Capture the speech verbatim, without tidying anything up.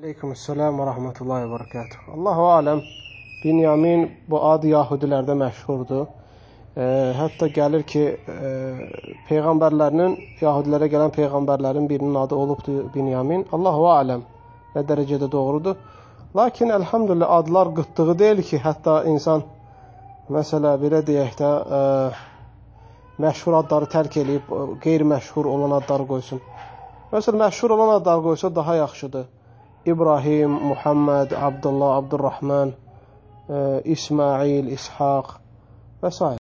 Aleykümselam və rahmetullahi və barakatuh. Allahu aləm, Binyamin bu ad Yahudilərdə məşhurdur. E, hətta gəlir ki, e, peyğəmbərlərinin, Yahudilərə gələn peyğəmbərlərin birinin adı olubdur Binyamin. Allahu aləm, nə dərəcədə doğrudur. Lakin, əlhamdülillah, adlar qıtlığı deyil ki, hətta insan, məsələ, belə deyək də, e, məşhur adları tərk edib, qeyri-məşhur olan adları qoysun. Məsələn, məşhur olan adları qoysa daha yaxşıdır. İbrahim, Muhammed, Abdullah, Abdurrahman, İsmail, İshaq və s.